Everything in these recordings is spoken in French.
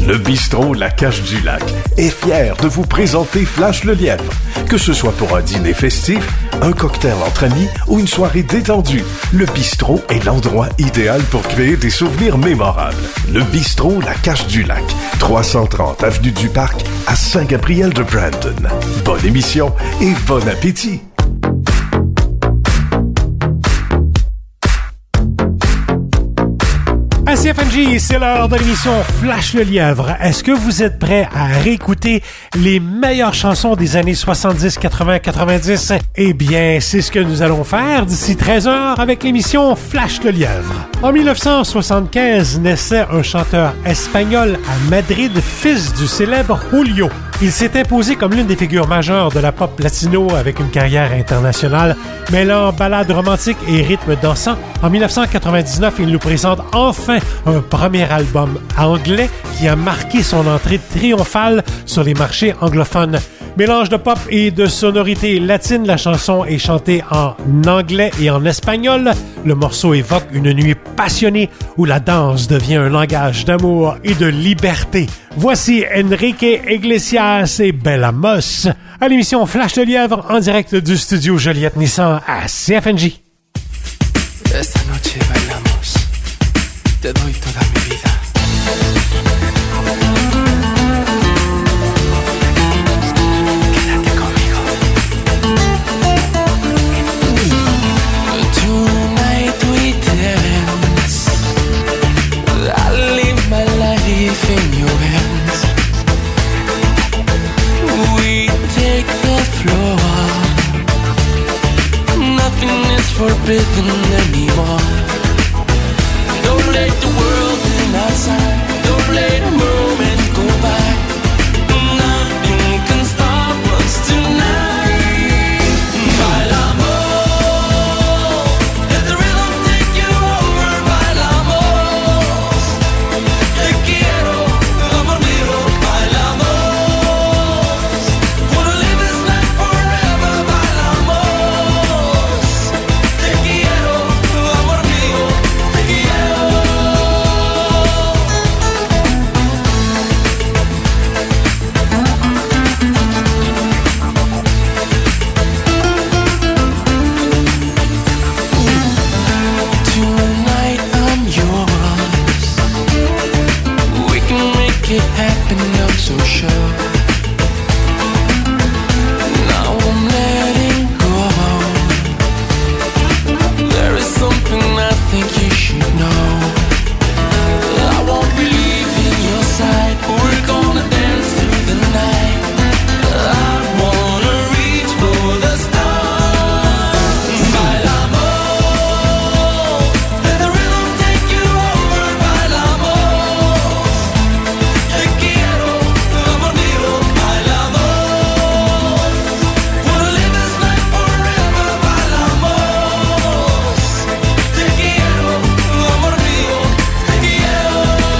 Le bistrot La Cache du Lac est fier de vous présenter Flash le Lièvre. Que ce soit pour un dîner festif, un cocktail entre amis ou une soirée détendue, le bistrot est l'endroit idéal pour créer des souvenirs mémorables. Le bistrot La Cache du Lac, 330 avenue du Parc à Saint-Gabriel-de-Brandon. Bonne émission et bon appétit! À CFNJ, c'est l'heure de l'émission Flash le Lièvre. Est-ce que vous êtes prêts à réécouter les meilleures chansons des années 70, 80, 90? Eh bien, c'est ce que nous allons faire d'ici 13h avec l'émission Flash le Lièvre. En 1975, naissait un chanteur espagnol à Madrid, fils du célèbre Julio. Il s'est imposé comme l'une des figures majeures de la pop latino avec une carrière internationale, mêlant ballades romantiques et rythmes dansants. En 1999, il nous présente enfin un premier album anglais qui a marqué son entrée triomphale sur les marchés anglophones. Mélange de pop et de sonorités latines, la chanson est chantée en anglais et en espagnol. Le morceau évoque une nuit passionnée où la danse devient un langage d'amour et de liberté. Voici Enrique Iglesias et Bella Moss à l'émission Flash de Lièvre en direct du studio Joliette Nissan à CFNJ. Esta noche bailamos, te doy toda mi vida. In your hands, we take the floor. Nothing is forbidden anymore. Don't let the world in outside. Don't let a moment go by. Nothing can stop us tonight. Bailamos, let the rhythm take you over. Bailamos, te quiero. It happened, I'm so sure. Now I'm letting go. There is something I think you should know. I won't believe in your side. We're gonna dance through the night. I wanna reach for the stars. Bailamos, let the rhythm take you over. Bailamos, te quiero, amor mío, bailamos. Wanna live this night forever, bailamos. Te quiero, amor mío, te quiero.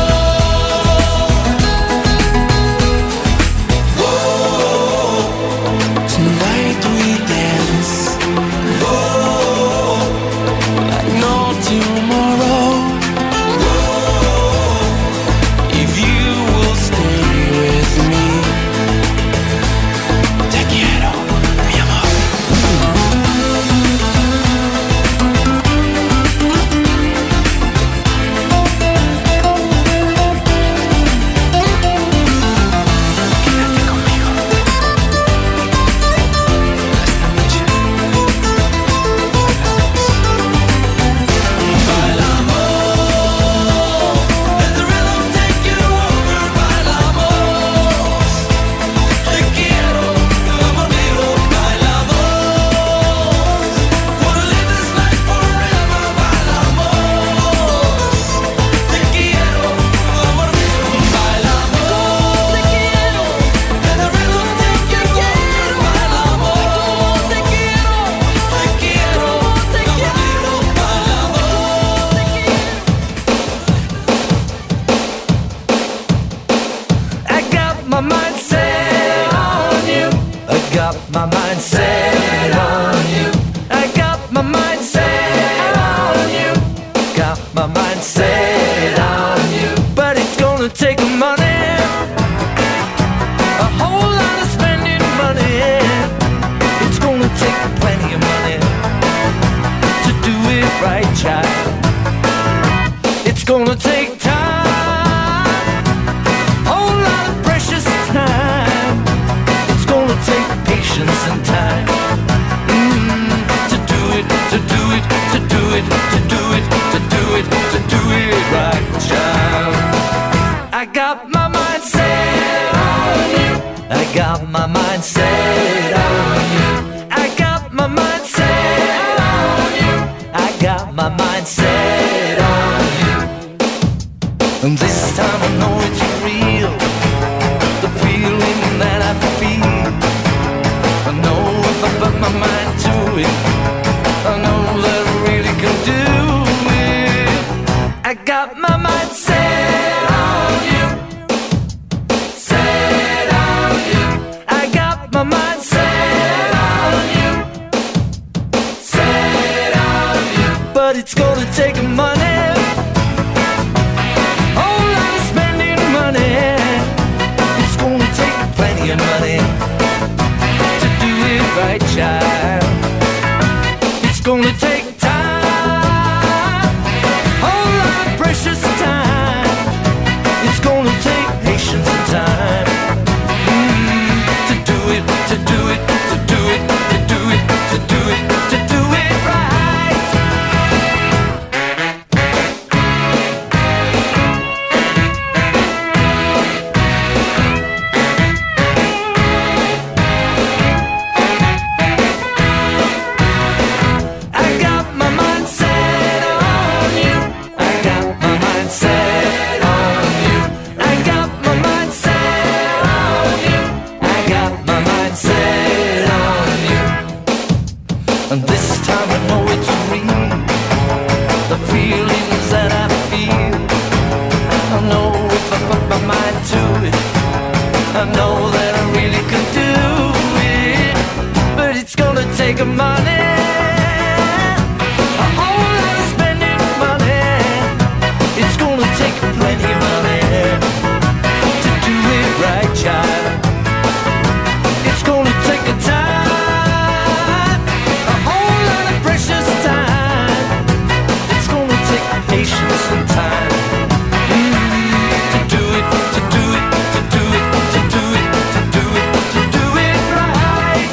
Whoa, tonight we dance. Whoa, like no tomorrow. Whoa, if you will stay with me, te quiero, mi amor. Quédate conmigo esta noche. Bailamos, let the rhythm take you over. Bailamos, te quiero, amor mío, bailamos. Wanna live this night forever. Bailamos, te quiero, amor mío, bailamos. Te quiero, let the rhythm take you over. Bailamos, te quiero, te quiero, amor mío, bailamos. I got my mind set on you. I got my mind set on you. I got my mind set on you. Got my mind set on you. But it's gonna take money. I got my mind set on you. I got my mind set on you. I got my mind set on you. And this time I know it's real, the feeling that I feel. I know if I put my mind to it, I know that I really can do it. I got my mind set on you. Set on you. I got my mind set on you. Set on you. But it's gonna take money. Whole lot of spending money. It's gonna take plenty of money to do it right, child. It's gonna take time, whole lot of precious time. It's gonna take patience and time to do it, to do it, to do it, to do it, to do it, to do it right. I got my mind set on you. I got my mind set on you. I got my mind set on you. I got my mind set on you. And this time I know it's real, the feelings that I feel. I know if I put my mind to it, I know that I really can do it. But it's gonna take money, a whole lot of spending money. It's gonna take plenty of money to do it right, child. It's gonna take a time, a whole lot of precious time. It's gonna take patience and time to do it, to do it, to do it, to do it, to do it, to do it right.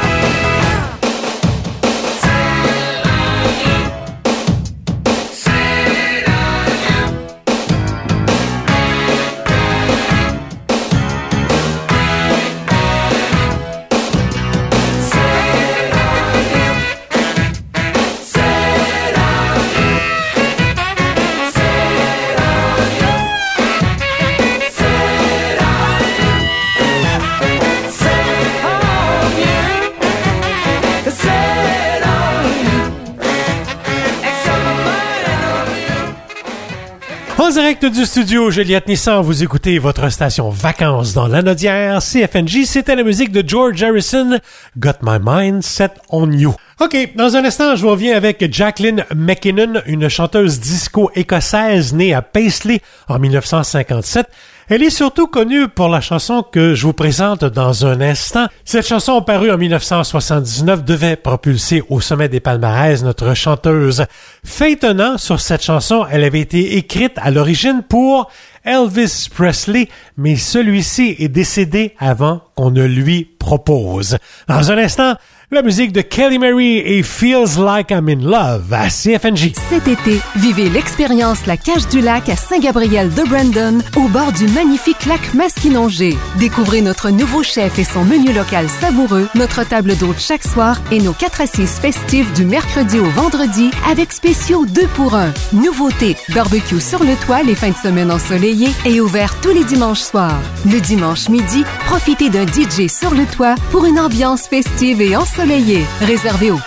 En direct du studio Joliette Nissan, vous écoutez votre station Vacances dans l'Anaudière, CFNJ. C'était la musique de George Harrison, Got My Mind Set On You. OK, dans un instant, je vous reviens avec Jacqueline McKinnon, une chanteuse disco écossaise née à Paisley en 1957. Elle est surtout connue pour la chanson que je vous présente dans un instant. Cette chanson parue en 1979 devait propulser au sommet des palmarès notre chanteuse. Fait étonnant, sur cette chanson, elle avait été écrite à l'origine pour Elvis Presley, mais celui-ci est décédé avant qu'on ne lui propose. Dans un instant, la musique de Kelly Mary et Feels Like I'm in Love à CFNJ. Cet été, vivez l'expérience La Cage du Lac à Saint-Gabriel-de-Brandon, au bord du magnifique lac Masquinongé. Découvrez notre nouveau chef et son menu local savoureux, notre table d'hôte chaque soir et nos 4 assises festives du mercredi au vendredi avec spéciaux 2 pour 1. Nouveauté, barbecue sur le toit les fins de semaine ensoleillées et ouvert tous les dimanches soirs. Le dimanche midi, profitez d'un DJ sur le toit pour une ambiance festive et ensoleillée. Réservé au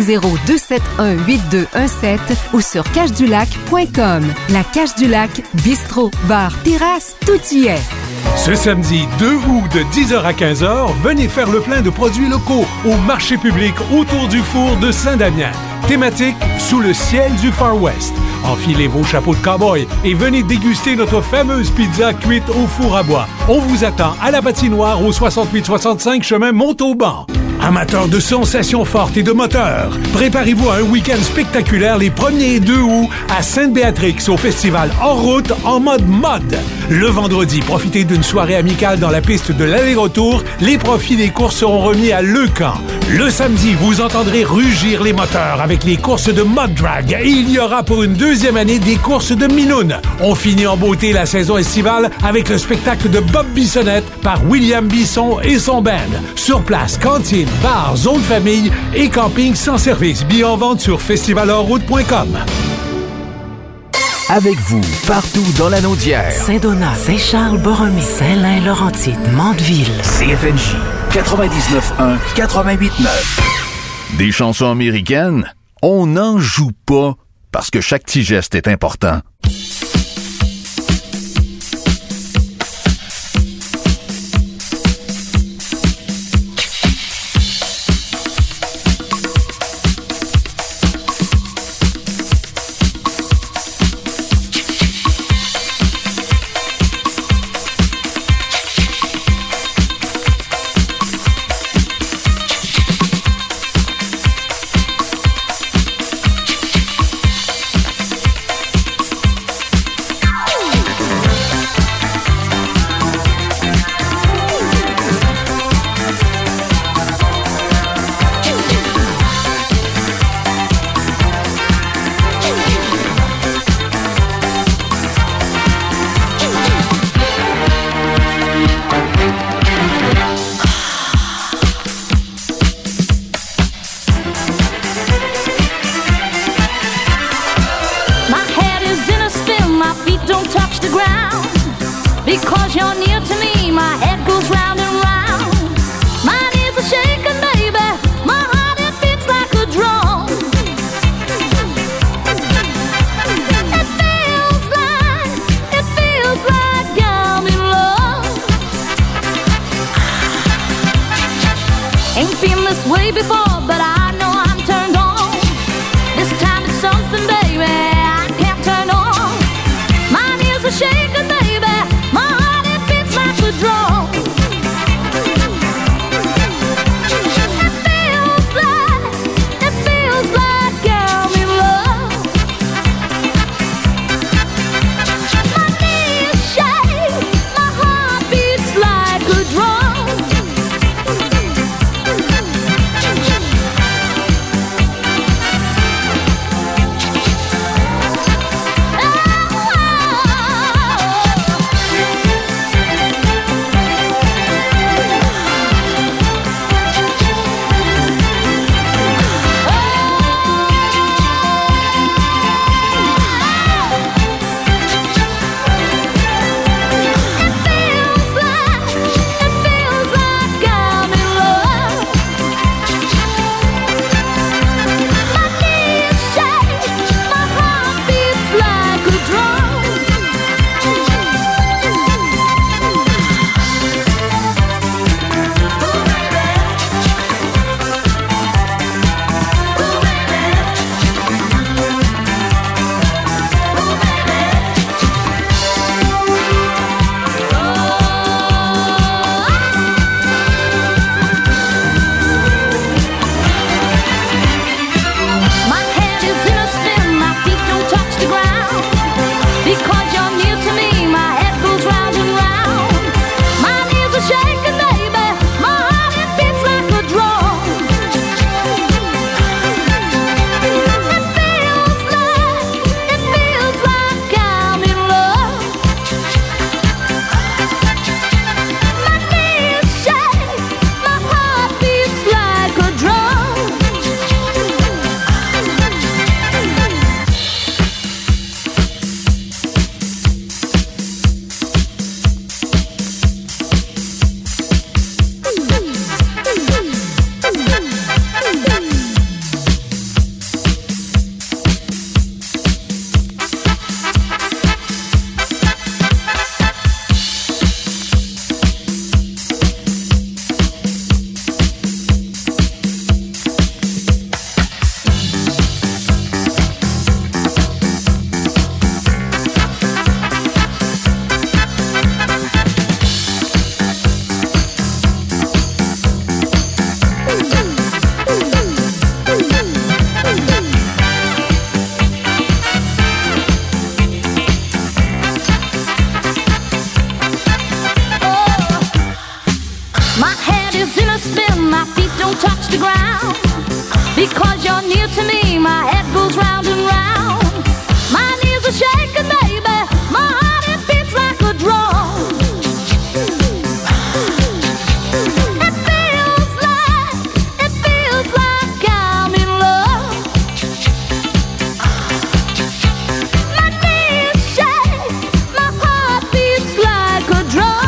450-271-8217 ou sur cache-du-lac.com. La Cage du Lac, bistrot, bar, terrasse, tout y est. Ce samedi 2 août de 10h à 15h, venez faire le plein de produits locaux au marché public autour du four de Saint-Damien. Thématique sous le ciel du Far West. Enfilez vos chapeaux de cow-boy et venez déguster notre fameuse pizza cuite au four à bois. On vous attend à la patinoire au 6865 chemin Montauban. Amateurs de sensations fortes et de moteurs, préparez-vous à un week-end spectaculaire les 1er et 2 août à Sainte-Béatrix au festival Hors Route en mode mode. Le vendredi, profitez d'une soirée amicale dans la piste de l'aller-retour. Les profits des courses seront remis à Leucan. Le samedi, vous entendrez rugir les moteurs avec les courses de Mud Drag et il y aura pour une deuxième année des courses de Minoune. On finit en beauté la saison estivale avec le spectacle de Bob Bissonnette par William Bisson et son band. Sur place, cantine, bar, zone famille et camping sans service. Billets en vente sur festivalhortroute.com. Avec vous, partout dans la Naudière. Saint-Donat, Saint-Charles, Borromée, Saint-Lin-Laurentide, Mandeville. CFNJ 99.1, 88.9. Des chansons américaines, on n'en joue pas parce que chaque petit geste est important. near to me, my head goes round and round. My knees are shaking, baby, my heart it beats like a drum. It feels like I'm in love. My knees shake, my heart beats like a drum.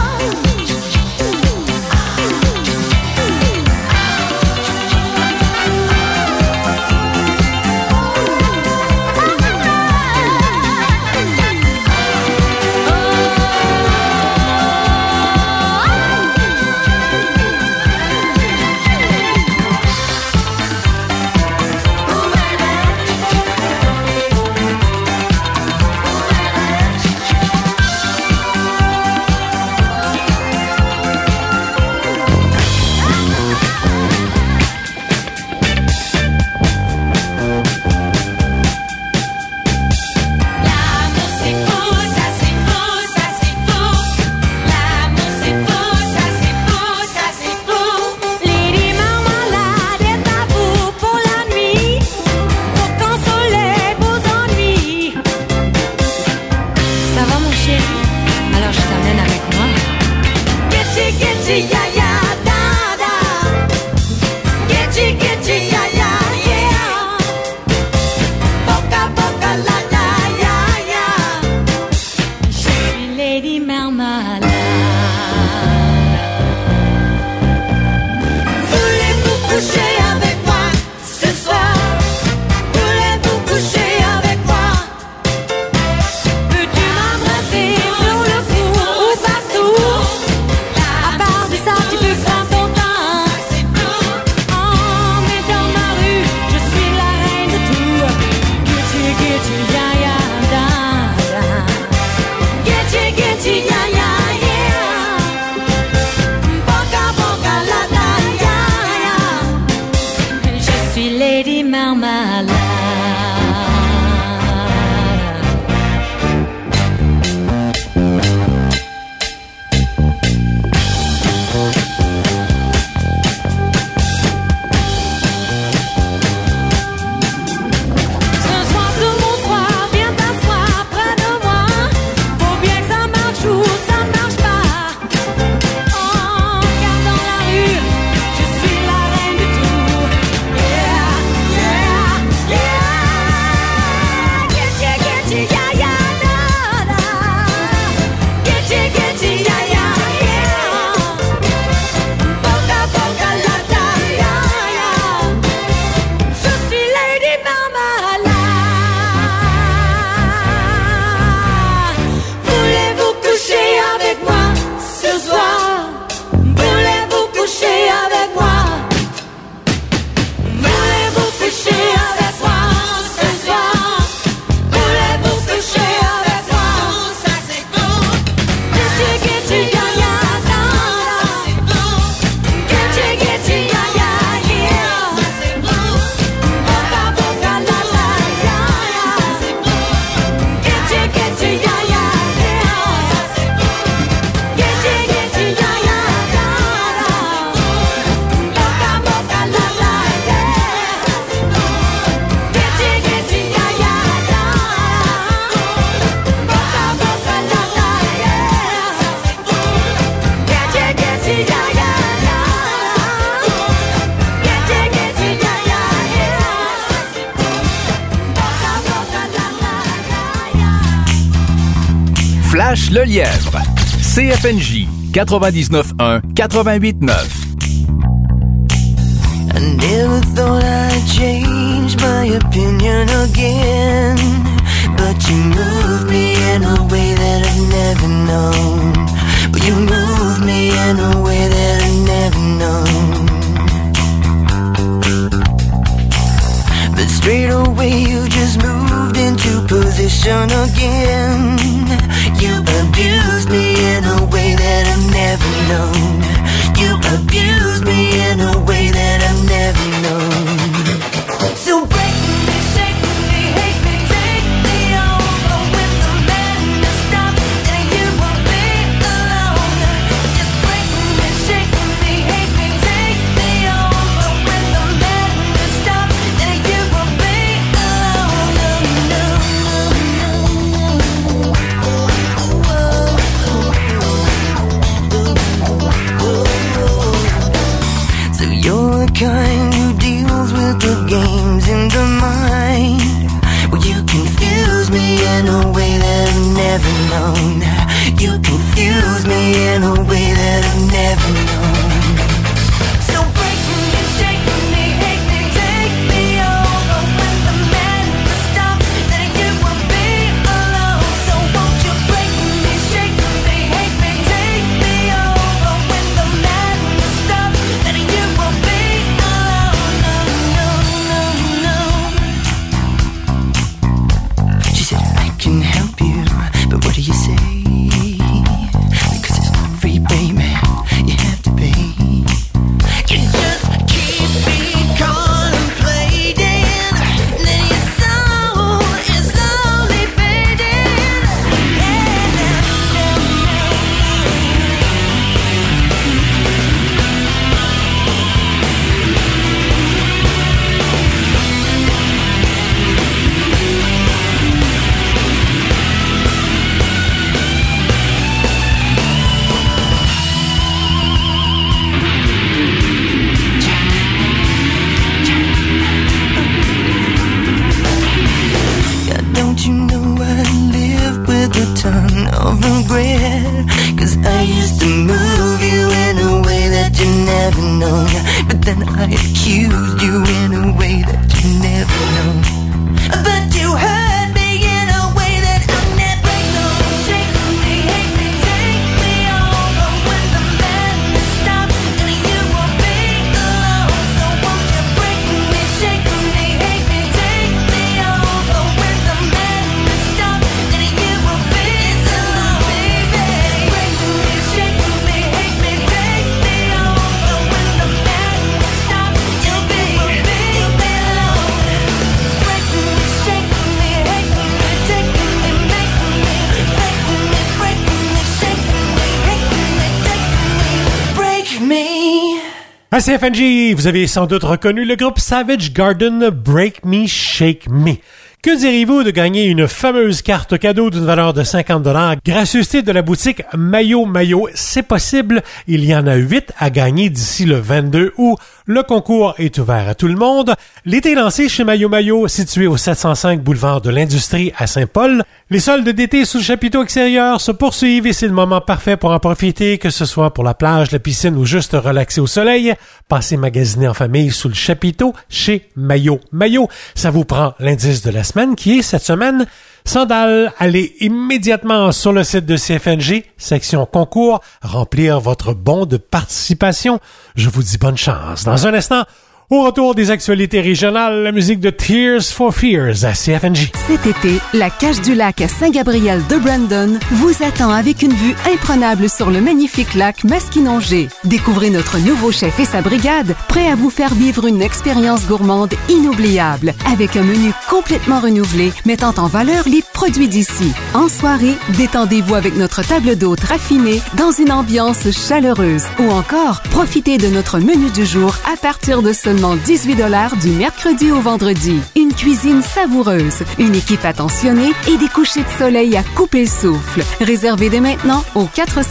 Flash le Lièvre. CFNJ 99.1 88.9. I never thought I'd change my opinion again, but you moved me in a way that I've never known. But you moved me in a way that I've never known. But straight away you just moved into position again. You abused me in a way that I've never known. You abused me in a way that I've never known. So break me, shake me, hate me, take me over. When the madness stops, then you won't be alone. Just break me, shake me, hate me, take me over. When the madness stops, then you won't way that I've never known. So break me, shake me, hate me, take me over. When the madness stops, then you will be alone. So won't you break me, shake me, hate me, take me over. When the madness stops, then you will be alone. No, no, no, no. She said, I can help you, but what do you say? Because it's not free, baby, you have to pay. You just keep me contemplating, then your soul is slowly fading. Don't you know I live with a ton of regret? 'Cause I used to move you in a way that you never known, but then I accused you in a way that you never known. But you hurt me in a way that I'll never know. Shake me, hate me, take me over. When the madness stops, then you will be alone. So won't you break me, shake me, hate me, take me over. When the madness stops, then you will be alone, baby. Break me, shake me, hate me, take me over. When the madness stops, you'll be alone. Break me, shake me, hate me, take me, make me. Break me, shake me, hate me, take me, break me. À CFNJ, vous avez sans doute reconnu le groupe Savage Garden, Break Me, Shake Me. Que diriez-vous de gagner une fameuse carte cadeau d'une valeur de 50$, gracieuseté de la boutique Mayo Mayo? C'est possible, il y en a 8 à gagner d'ici le 22 août. Le concours est ouvert à tout le monde. L'été lancé chez Mayo Mayo, situé au 705 boulevard de l'Industrie à Saint-Paul. Les soldes d'été sous le chapiteau extérieur se poursuivent et c'est le moment parfait pour en profiter, que ce soit pour la plage, la piscine ou juste relaxer au soleil. Passez magasiner en famille sous le chapiteau chez Mayo Mayo. Ça vous prend l'indice de la semaine qui est cette semaine sandales. Allez immédiatement sur le site de CFNJ, section concours, remplir votre bon de participation. Je vous dis bonne chance. Dans un instant, au retour des actualités régionales, la musique de Tears for Fears à CFNJ. Cet été, la Cache du Lac à Saint-Gabriel de Brandon vous attend avec une vue imprenable sur le magnifique lac Masquinongé. Découvrez notre nouveau chef et sa brigade, prêts à vous faire vivre une expérience gourmande inoubliable, avec un menu complètement renouvelé, mettant en valeur les produits d'ici. En soirée, détendez-vous avec notre table d'hôte raffinée dans une ambiance chaleureuse. Ou encore, profitez de notre menu du jour à partir de seulement $18 du mercredi au vendredi. Une cuisine savoureuse, une équipe attentionnée et des couchers de soleil à couper le souffle. Réservez dès maintenant au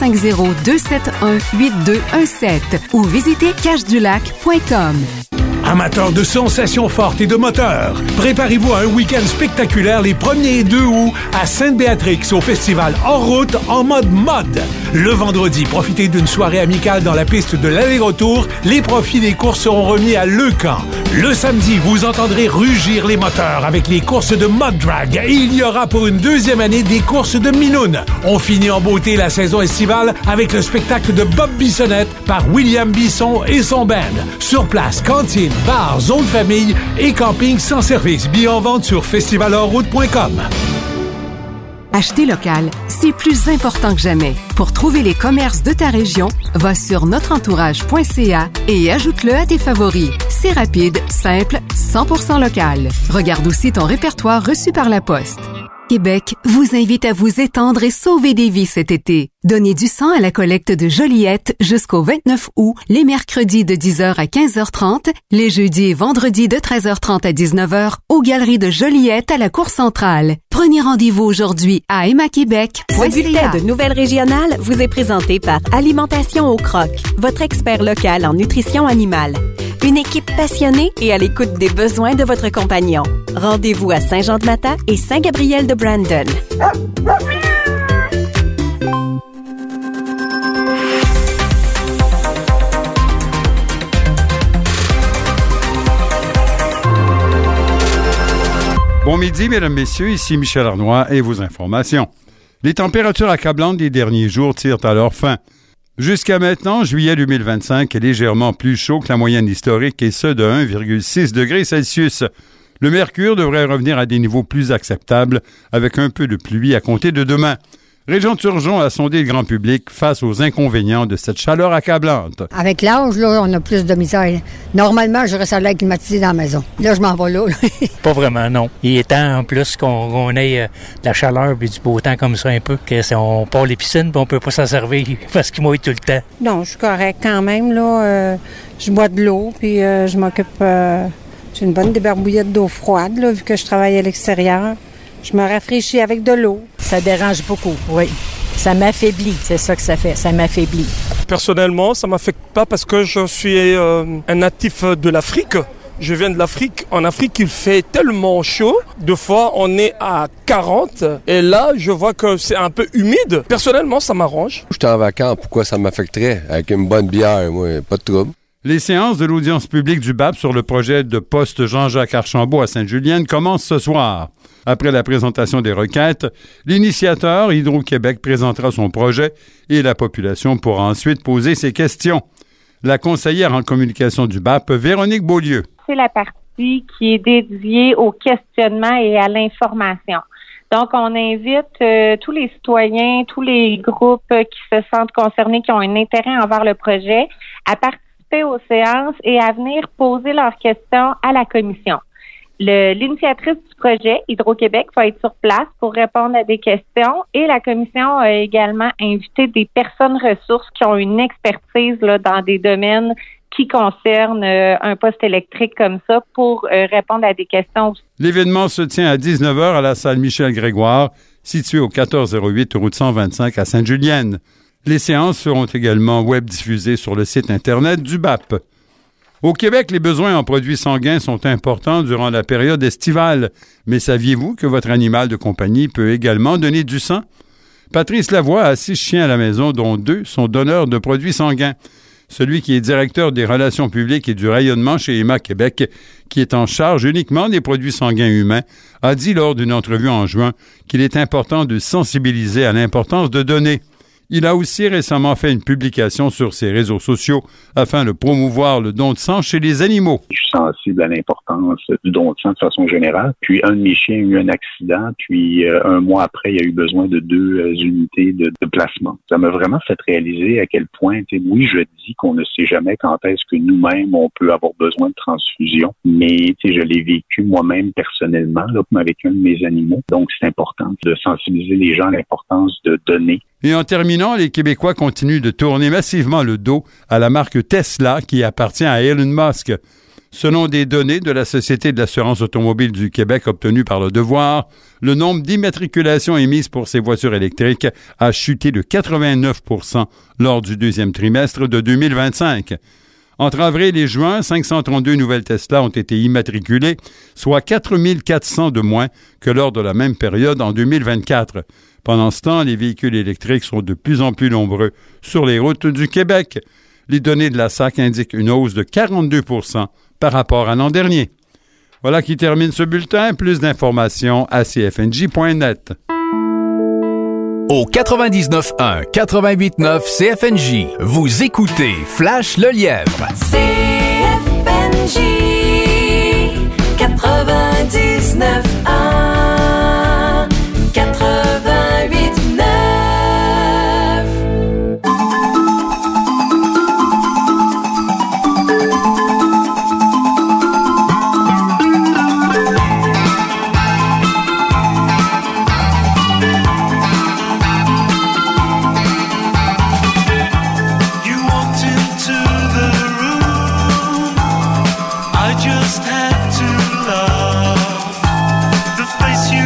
450-271-8217 ou visitez cachedulac.com. Amateurs de sensations fortes et de moteurs, préparez-vous à un week-end spectaculaire les 1er et 2 août à Sainte-Béatrix au festival Hors Route en mode mode. Le vendredi, profitez d'une soirée amicale dans la piste de l'aller-retour. Les profits des courses seront remis à Leucan. Le samedi, vous entendrez rugir les moteurs avec les courses de mud drag et il y aura pour une deuxième année des courses de minoune. On finit en beauté la saison estivale avec le spectacle de Bob Bissonnette par William Bisson et son band. Sur place, cantine, bar, zone famille et camping sans service. Billets en vente sur festivalheuroute.com. Acheter local, c'est plus important que jamais. Pour trouver les commerces de ta région, va sur notreentourage.ca et ajoute-le à tes favoris. C'est rapide, simple, 100% local. Regarde aussi ton répertoire reçu par la poste. Québec vous invite à vous étendre et sauver des vies cet été. Donnez du sang à la collecte de Joliette jusqu'au 29 août, les mercredis de 10h à 15h30, les jeudis et vendredis de 13h30 à 19h aux Galeries de Joliette à la Cour centrale. Prenez rendez-vous aujourd'hui à emmaquebec.ca. Ce bulletin de nouvelles régionales vous est présenté par Alimentation au Croc, votre expert local en nutrition animale. Une équipe passionnée et à l'écoute des besoins de votre compagnon. Rendez-vous à Saint-Jean-de-Mata et Saint-Gabriel de Brandon. Bon midi, mesdames, messieurs, ici Michel Arnois et vos informations. Les températures accablantes des derniers jours tirent à leur fin. Jusqu'à maintenant, juillet 2025 est légèrement plus chaud que la moyenne historique et ce de 1,6 degrés Celsius. Le mercure devrait revenir à des niveaux plus acceptables avec un peu de pluie à compter de demain. Région Turgeon a sondé le grand public face aux inconvénients de cette chaleur accablante. Avec l'âge, là, on a plus de misère. Normalement, je reste à l'air climatisé dans la maison. Là, je m'en vais là. Pas vraiment, non. Il est temps, en plus, qu'on ait de la chaleur et du beau temps comme ça un peu, on part les piscines puis on peut pas s'en servir parce qu'il mouille tout le temps. Non, je suis correct quand même, là. Je bois de l'eau puis je m'occupe... j'ai une bonne débarbouillette d'eau froide, là, vu que je travaille à l'extérieur. Je me rafraîchis avec de l'eau. Ça dérange beaucoup, oui. Ça m'affaiblit, c'est ça que ça fait, ça m'affaiblit. Personnellement, ça ne m'affecte pas parce que je suis un natif de l'Afrique. Je viens de l'Afrique. En Afrique, il fait tellement chaud. Deux fois, on est à 40. Et là, je vois que c'est un peu humide. Personnellement, ça m'arrange. Je suis en vacances, pourquoi ça m'affecterait? Avec une bonne bière, moi, pas de trouble. Les séances de l'audience publique du BAP sur le projet de poste Jean-Jacques Archambault à Sainte-Julienne commencent ce soir. Après la présentation des requêtes, l'initiateur Hydro-Québec présentera son projet et la population pourra ensuite poser ses questions. La conseillère en communication du BAP, Véronique Beaulieu. C'est la partie qui est dédiée au questionnement et à l'information. Donc, on invite tous les citoyens, tous les groupes qui se sentent concernés, qui ont un intérêt envers le projet, à participer aux séances et à venir poser leurs questions à la commission. L'initiatrice du projet, Hydro-Québec, va être sur place pour répondre à des questions et la commission a également invité des personnes ressources qui ont une expertise là, dans des domaines qui concernent un poste électrique comme ça pour répondre à des questions. L'événement se tient à 19h à la salle Michel-Grégoire, située au 1408 route 125 à Sainte-Julienne. Les séances seront également web diffusées sur le site Internet du BAP. Au Québec, les besoins en produits sanguins sont importants durant la période estivale. Mais saviez-vous que votre animal de compagnie peut également donner du sang? Patrice Lavoie a 6 chiens à la maison, dont 2 sont donneurs de produits sanguins. Celui qui est directeur des relations publiques et du rayonnement chez Emma Québec, qui est en charge uniquement des produits sanguins humains, a dit lors d'une entrevue en juin qu'il est important de sensibiliser à l'importance de donner. Il a aussi récemment fait une publication sur ses réseaux sociaux afin de promouvoir le don de sang chez les animaux. Je suis sensible à l'importance du don de sang de façon générale. Puis un de mes chiens a eu un accident, puis un mois après, il a eu besoin de 2 unités de plasma. Ça m'a vraiment fait réaliser à quel point, oui, je dis qu'on ne sait jamais quand est-ce que nous-mêmes, on peut avoir besoin de transfusion, mais je l'ai vécu moi-même personnellement là, avec un de mes animaux. Donc, c'est important de sensibiliser les gens à l'importance de donner. Et en terminant, les Québécois continuent de tourner massivement le dos à la marque Tesla qui appartient à Elon Musk. Selon des données de la Société de l'assurance automobile du Québec obtenues par Le Devoir, le nombre d'immatriculations émises pour ces voitures électriques a chuté de 89% lors du 2e trimestre de 2025. Entre avril et juin, 532 nouvelles Tesla ont été immatriculées, soit 4400 de moins que lors de la même période en 2024. Pendant ce temps, les véhicules électriques sont de plus en plus nombreux sur les routes du Québec. Les données de la SAC indiquent une hausse de 42% par rapport à l'an dernier. Voilà qui termine ce bulletin. Plus d'informations à cfnj.net. Au 99.1, 88.9 CFNJ, vous écoutez Flash le Lièvre. CFNJ 99.1 88.9. Just had to love the face you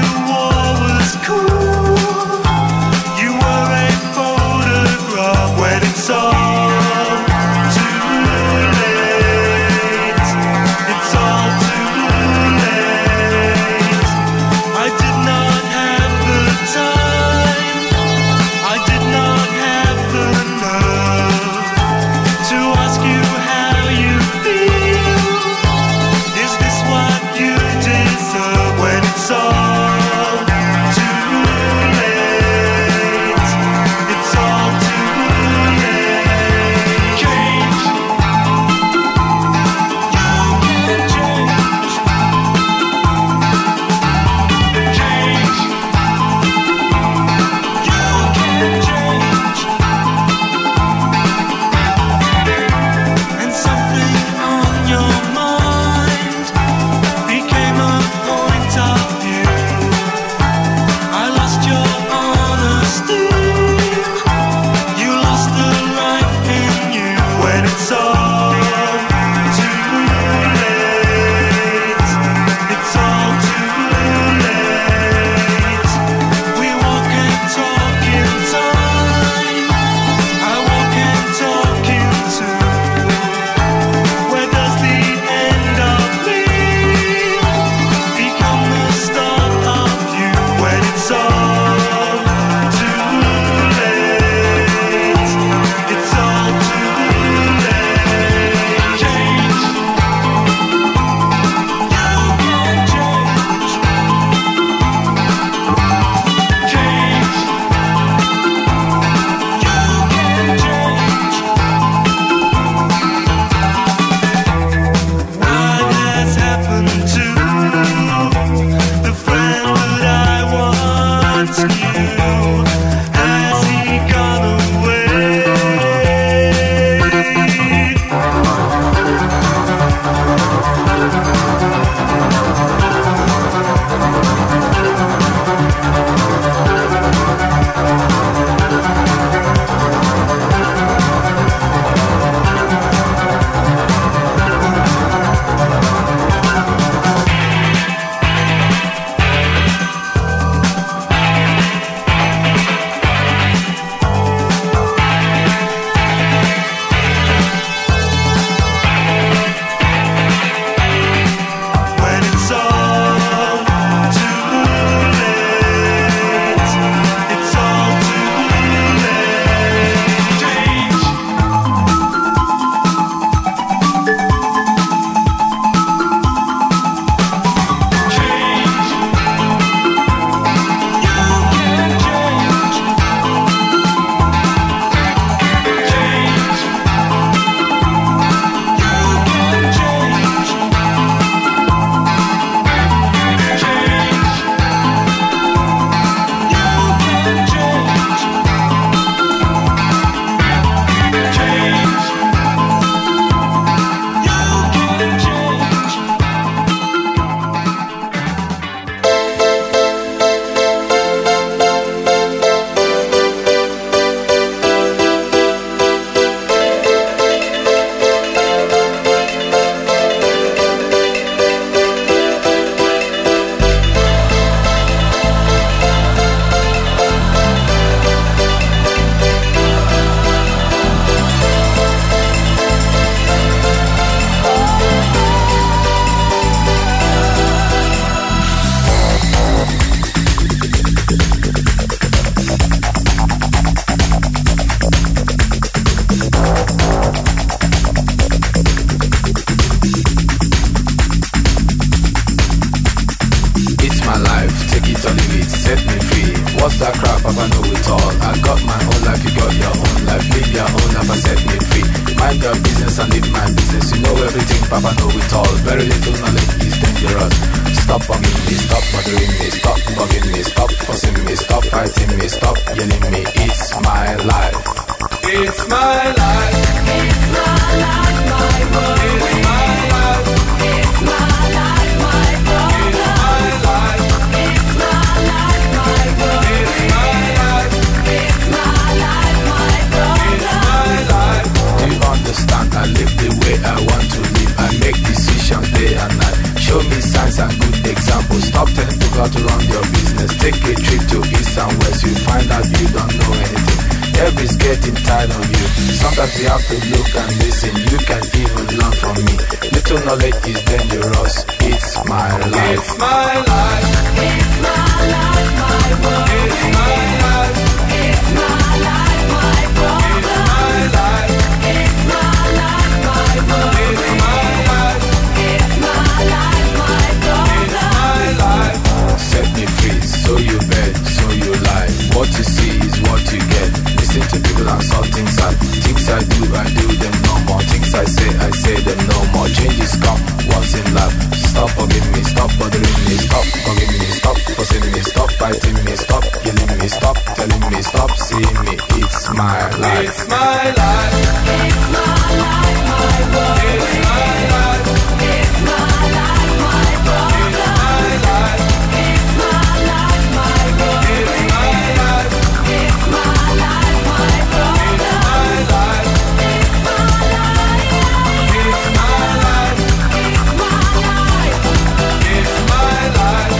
Mind your business and live my business. You know everything, Papa know it all. Very little knowledge is dangerous. Stop bugging me, stop bothering me, stop bugging me, stop fussing me, stop fighting me, stop yelling me. It's my life. It's my life. It's my life, my world. It's my life. It's my life, my world. It's my life. It's my life, my world. It's my life. It's my life, my world. It's my life. Do you understand? I live the way I want to live. I make decisions day and night. Show me signs and good examples. Stop telling people to run your business. Take a trip to east and west. You find out you don't know anything. Everybody's getting tired of you. Sometimes you have to look and listen. You can even learn from me. Little knowledge is dangerous. It's my life. It's my life. It's my life, my world. It's my life. It's my life, my world. It's my life. It's my life, my world. It's my life. It's my life, my world. It's my life. Set me free, so you bet, so you lie. What you see is what you get. Listen to people and saw things I do them no more. Things I say them no more. Changes come once in life. Stop forgiving me, stop bothering me, stop forgiving me, stop fussing me, stop fighting me, stop killing me, stop telling me, stop seeing me. It's my life. It's my life. It's my life, my world. It's my life. It's my life, my world. It's my life. It's my life, my world. It's my life. It's my life, my world. It's my life. It's my life. It's my life. It's my life. It's my life.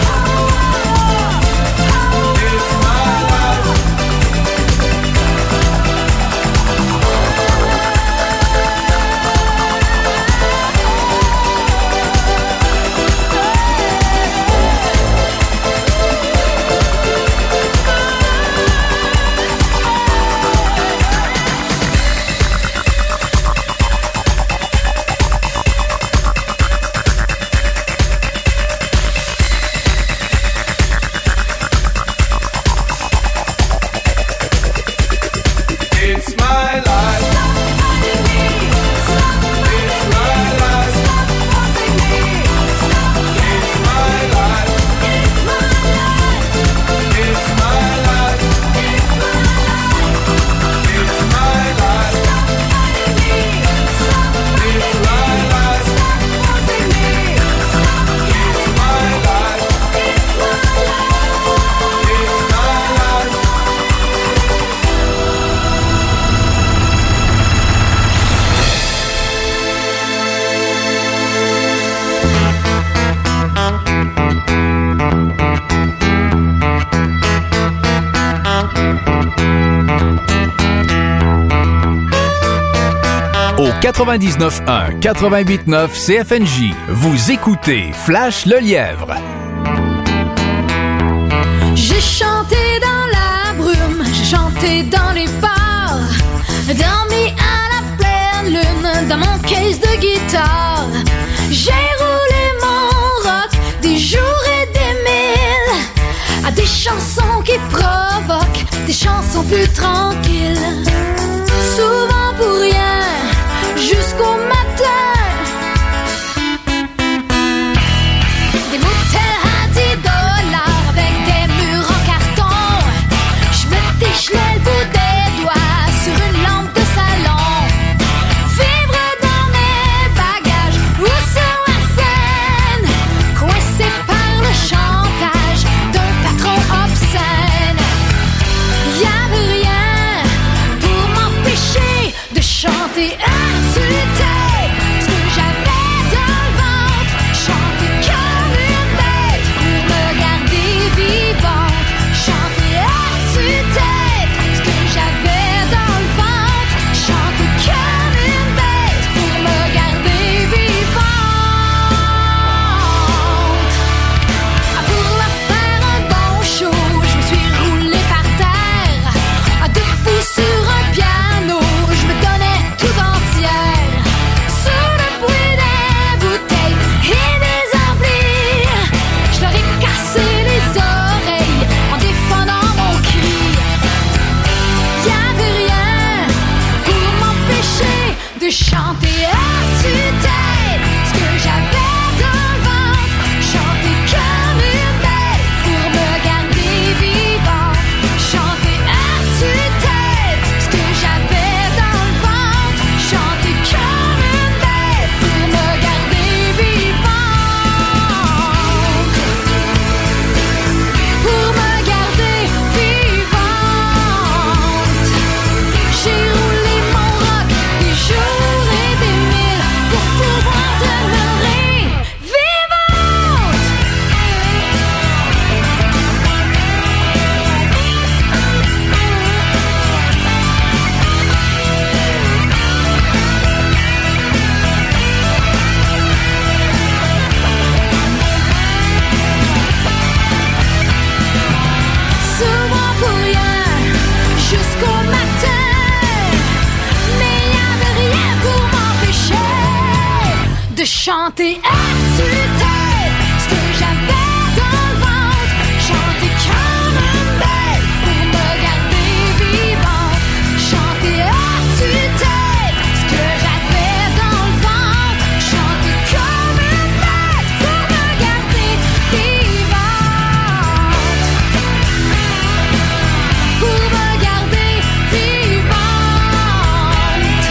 It's my life. It's my life. It's my life. It's my life. It's my life. It's my life. It's my life. It's my life. Au 99.1, 88.9 CFNJ, vous écoutez Flash le Lièvre. J'ai chanté dans la brume, j'ai chanté dans les bars, dormi à la pleine lune dans mon case de guitare. J'ai roulé mon rock des jours et des milles à des chansons qui provoquent des chansons plus tranquilles. Souvent pour rien, jusqu'au matin. Des motels à $10 avec des murs en carton. Je me dégelais le bout des doigts sur une lampe de salon. Vivre dans mes bagages ou sur la scène, coincé par le chantage d'un patron obscène. Y'avait rien pour m'empêcher de chanter à tue-tête ce que j'avais dans le ventre. Chanter comme une bête pour me garder vivante. Chanter à tue-tête ce que j'avais dans le ventre. Chanter comme une bête pour me garder vivante. Pour leur faire un bon show, je me suis roulé par terre, debout sur un piano. Je me donnais tout entière. de chanter à tue-tête ce que j'avais dans le ventre, chanter comme une bête pour me garder vivant, chanter à tue-tête ce que j'avais dans le ventre, chanter comme une bête pour me garder vivant, pour me garder vivante. J'ai roulé mon rock des jours et des mille pour pouvoir demeurer vivante. Souvent pour rien, jusqu'au matin, mais y avait rien pour m'empêcher de chanter à tue-tête ce que j'avais dans le ventre, chanter comme une bête pour me garder vivante, chanter à tue-tête ce que j'avais dans le ventre, chanter comme une bête pour me garder vivante, pour me garder vivante,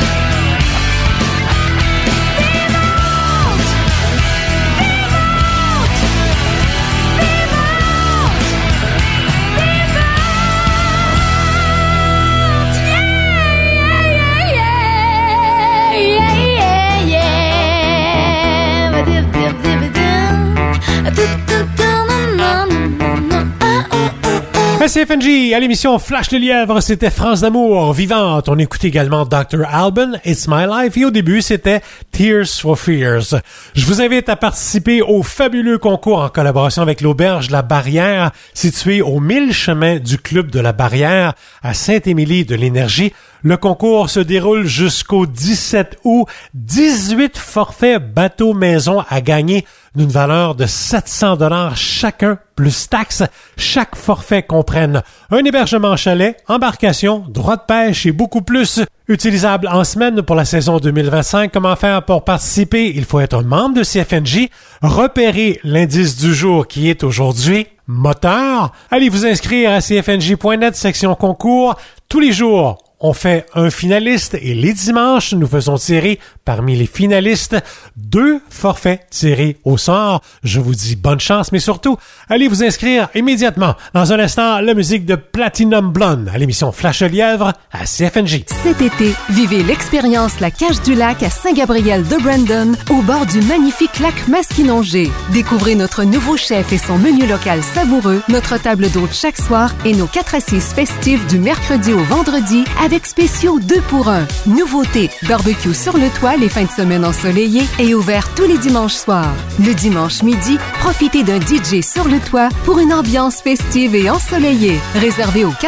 CFNJ, à l'émission Flash de Lièvre, c'était France d'amour, vivante. On écoutait également Dr. Alban, It's My Life, et au début, c'était Tears for Fears. Je vous invite à participer au fabuleux concours en collaboration avec l'Auberge La Barrière, située au 1000 chemins du Club de la Barrière, à Saint-Émilie de l'Énergie. Le concours se déroule jusqu'au 17 août. 18 forfaits bateau-maison à gagner d'une valeur de 700 $ chacun, plus taxes. Chaque forfait comprenne un hébergement chalet, embarcation, droit de pêche et beaucoup plus. Utilisable en semaine pour la saison 2025. Comment faire pour participer? Il faut être un membre de CFNJ. Repérez l'indice du jour qui est aujourd'hui moteur. Allez vous inscrire à cfnj.net, section concours. Tous les jours, on fait un finaliste et les dimanches, nous faisons tirer parmi les finalistes 2 forfaits tirés au sort. Je vous dis bonne chance, mais surtout, allez vous inscrire immédiatement. Dans un instant, la musique de Platinum Blonde à l'émission Flash de Lièvre à CFNJ. Cet été, vivez l'expérience La Cage du Lac à Saint-Gabriel de Brandon, au bord du magnifique lac Masquinongé. Découvrez notre nouveau chef et son menu local savoureux, notre table d'hôte chaque soir et nos 4 assises festives du mercredi au vendredi avec spéciaux 2 pour 1. Nouveauté, barbecue sur le toit les fins de semaine ensoleillées et ouvert tous les dimanches soirs. Le dimanche midi, profitez d'un DJ sur le toit pour une ambiance festive et ensoleillée. Réservé au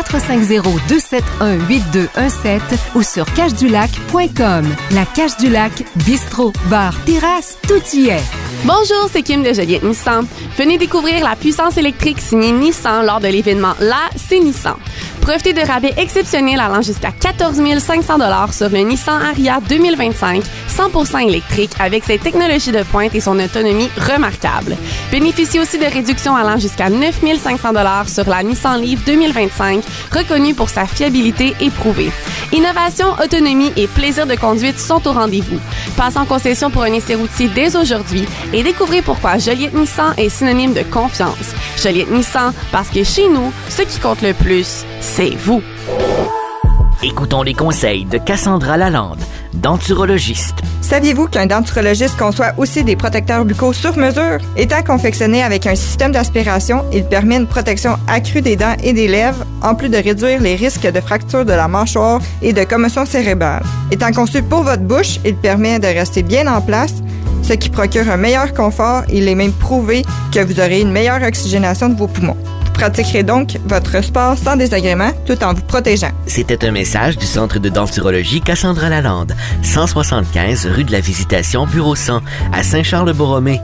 450-271-8217 ou sur cache-du-lac.com. La Cage du Lac, bistrot, bar, terrasse, tout y est. Bonjour, c'est Kim de Joliette Nissan. Venez découvrir la puissance électrique signée Nissan lors de l'événement La C'est Nissan. Profitez de rabais exceptionnels allant jusqu'à 14 500 $ sur le Nissan Ariya 2025, 100% électrique avec ses technologies de pointe et son autonomie remarquable. Bénéficiez aussi de réductions allant jusqu'à 9 500 $ sur la Nissan Leaf 2025, reconnue pour sa fiabilité éprouvée. Innovation, autonomie et plaisir de conduite sont au rendez-vous. Passez en concession pour un essai routier dès aujourd'hui et découvrez pourquoi Joliette Nissan est synonyme de confiance. Joliette Nissan, parce que chez nous, ce qui compte le plus, c'est vous. Écoutons les conseils de Cassandra Lalande, denturologiste. Saviez-vous qu'un denturologiste conçoit aussi des protecteurs buccaux sur mesure? Étant confectionné avec un système d'aspiration, il permet une protection accrue des dents et des lèvres, en plus de réduire les risques de fracture de la mâchoire et de commotion cérébrale. Étant conçu pour votre bouche, il permet de rester bien en place, ce qui procure un meilleur confort. Il est même prouvé que vous aurez une meilleure oxygénation de vos poumons. Vous pratiquerez donc votre sport sans désagrément tout en vous protégeant. C'était un message du Centre de denturologie Cassandra Lalande, 175 rue de la Visitation, bureau 100, à Saint-Charles-Borromée,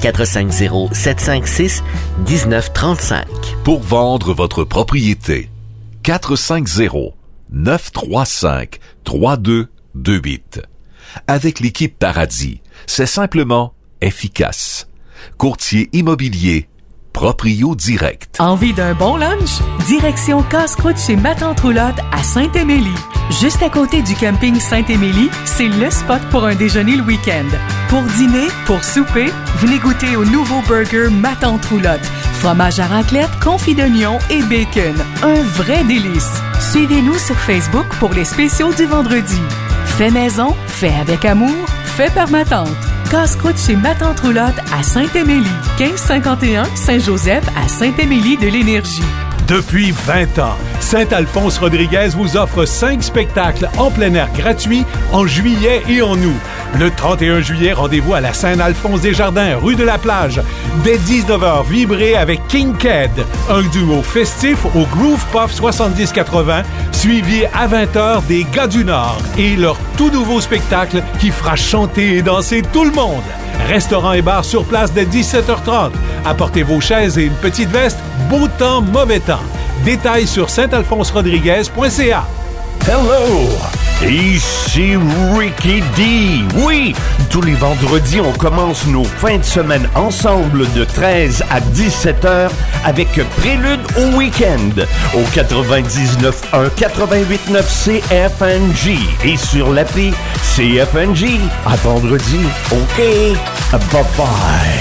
450-756-1935. Pour vendre votre propriété, 450-935-3228. Avec l'équipe Paradis, c'est simplement efficace. Courtier immobilier, Proprio Direct. Envie d'un bon lunch? Direction Casse-Croûte chez Ma Tante Roulotte à Sainte-Émilie. Juste à côté du camping Sainte-Émilie, c'est le spot pour un déjeuner le week-end. Pour dîner, pour souper, venez goûter au nouveau burger Ma Tante Roulotte. Fromage à raclette, confit d'oignon et bacon. Un vrai délice. Suivez-nous sur Facebook pour les spéciaux du vendredi. Fait maison, fait avec amour, fait par ma tante. Casse-croûte chez Ma Tante Roulotte à Sainte-Émilie. 1551 Saint-Joseph à Sainte-Émilie de l'Énergie. Depuis 20 ans, Saint-Alphonse-Rodriguez vous offre 5 spectacles en plein air gratuits en juillet et en août. Le 31 juillet, rendez-vous à la Saint-Alphonse-des-Jardins, rue de la Plage. Dès 19h, vibrez avec King Ked, un duo festif au Groove Puff 70-80, suivi à 20h des Gars du Nord et leur tout nouveau spectacle qui fera chanter et danser tout le monde. Restaurant et bar sur place dès 17h30. Apportez vos chaises et une petite veste. Beau temps, mauvais temps. Détails sur saint-alphonse-rodriguez.ca. Hello! Ici Ricky D. Oui, tous les vendredis, on commence nos fins de semaine ensemble de 13 à 17h avec Prélude au week-end au 99.1 88.9 CFNJ et sur l'appli CFNJ. À vendredi. OK. Bye-bye.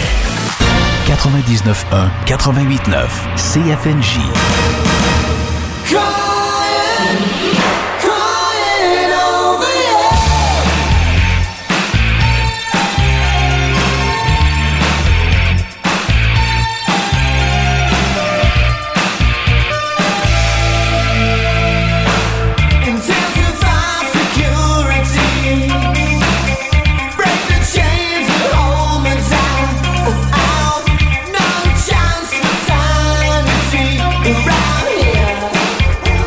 99.1 88.9 CFNJ. Around here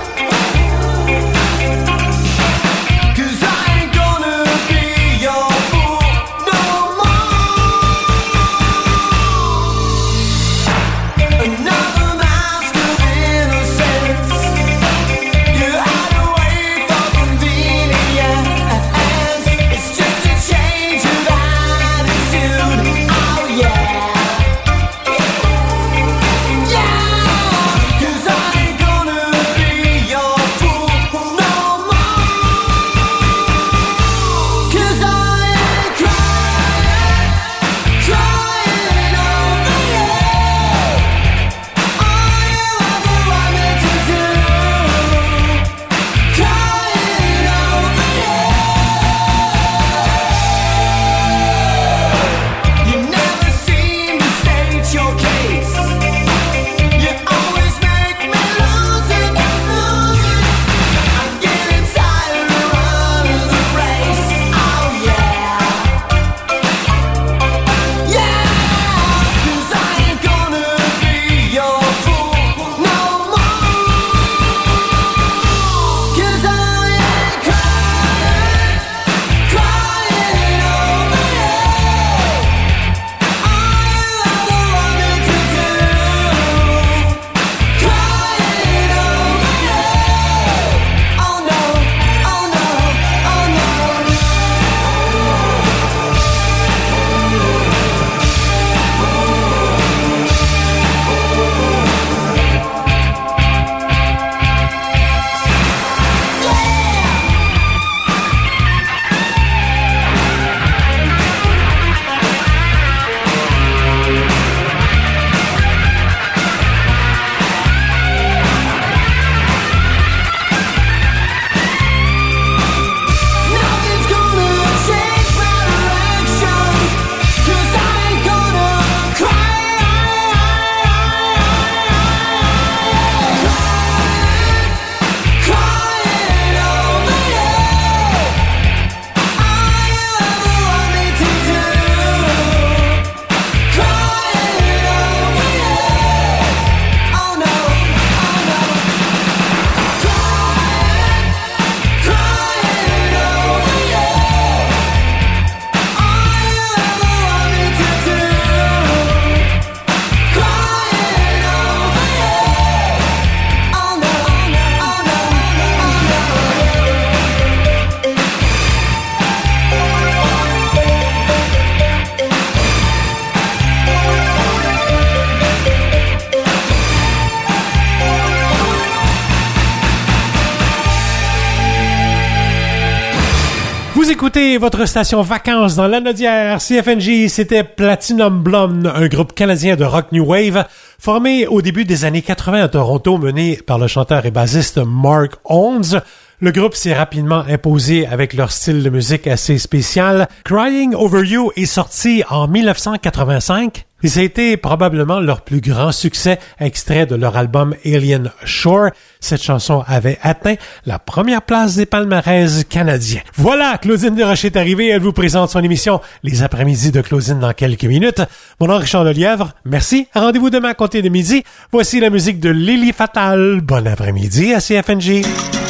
Vous écoutez votre station Vacances dans l'Anaudière. CFNJ, c'était Platinum Blonde, un groupe canadien de rock new wave formé au début des années 80 à Toronto, mené par le chanteur et bassiste Mark Holmes. Le groupe s'est rapidement imposé avec leur style de musique assez spécial. Crying Over You est sorti en 1985 et ça a été probablement leur plus grand succès, extrait de leur album Alien Shore. Cette chanson avait atteint la première place des palmarès canadiens. Voilà, Claudine Desrochers est arrivée. Elle vous présente son émission Les après-midi de Claudine dans quelques minutes. Mon nom est Richard Lelièvre. Merci. Rendez-vous demain à compter de midi. Voici la musique de Lily Fatal. Bon après-midi à CFNJ.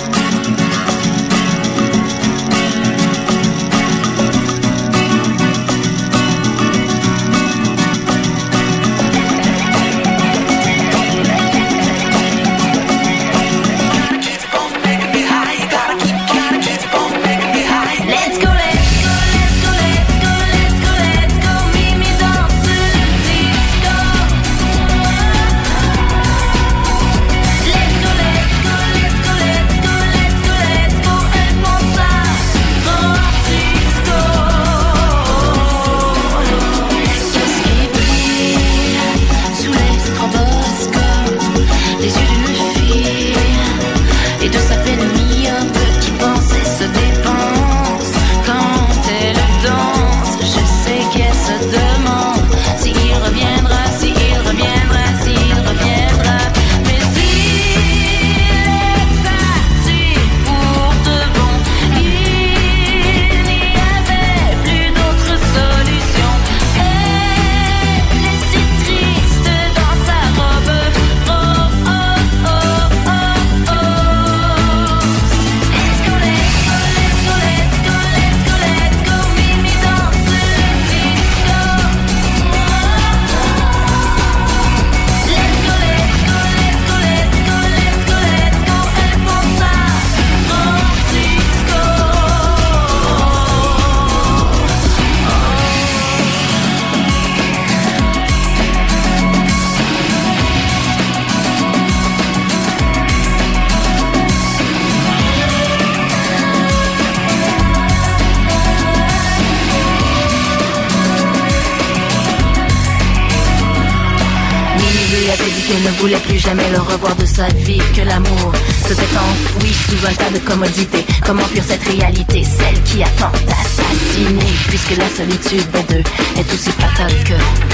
Ne voulait plus jamais le revoir de sa vie, que l'amour s'était enfoui sous un tas de commodités. Comment fuir cette réalité, celle qui attend d'assassiner, puisque la solitude des deux est aussi fatale que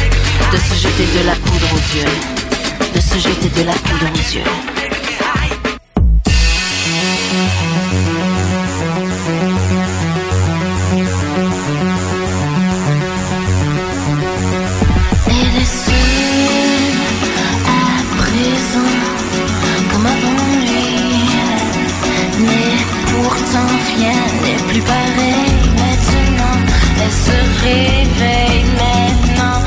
de se jeter de la poudre aux yeux, de se jeter de la poudre aux yeux. Rien n'est plus pareil maintenant. Elle se réveille maintenant.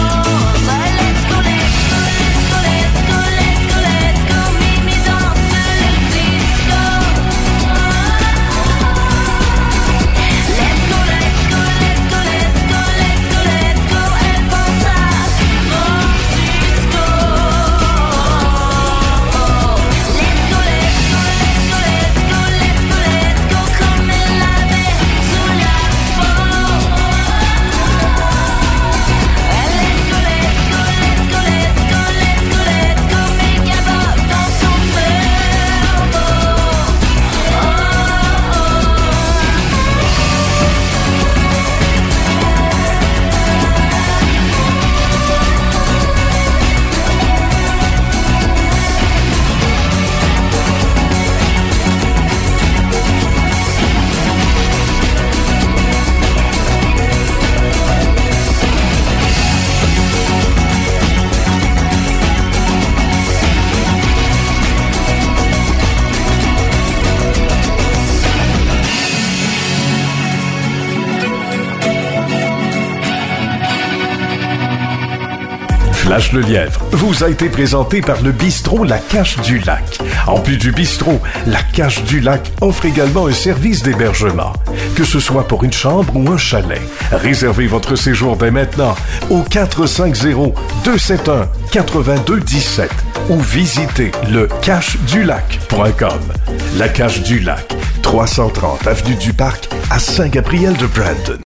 Let's go, Flash le Lièvre vous a été présenté par le bistrot La Cache du Lac. En plus du bistrot, La Cache du Lac offre également un service d'hébergement. Que ce soit pour une chambre ou un chalet, réservez votre séjour dès maintenant au 450-271-8217 ou visitez le cachedulac.com. La Cache du Lac, 330 avenue du Parc à Saint-Gabriel-de-Brandon.